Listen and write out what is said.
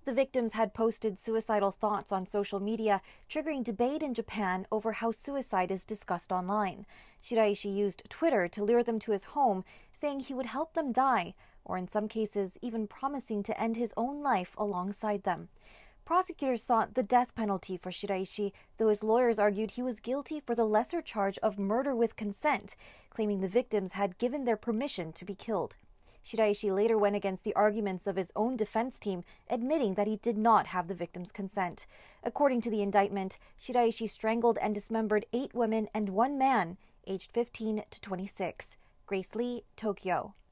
The victims had posted suicidal thoughts on social media, triggering debate in Japan over how suicide is discussed online. Shiraishi used Twitter to lure them to his home, saying he would help them die, or in some cases even promising to end his own life alongside them. Prosecutors sought the death penalty for Shiraishi, though his lawyers argued he was guilty for the lesser charge of murder with consent, claiming the victims had given their permission to be killed. Shiraishi later went against the arguments of his own defense team, admitting that he did not have the victims' consent. According to the indictment, Shiraishi strangled and dismembered 8 women and 1 man, aged 15 to 26. Grace Lee, Tokyo.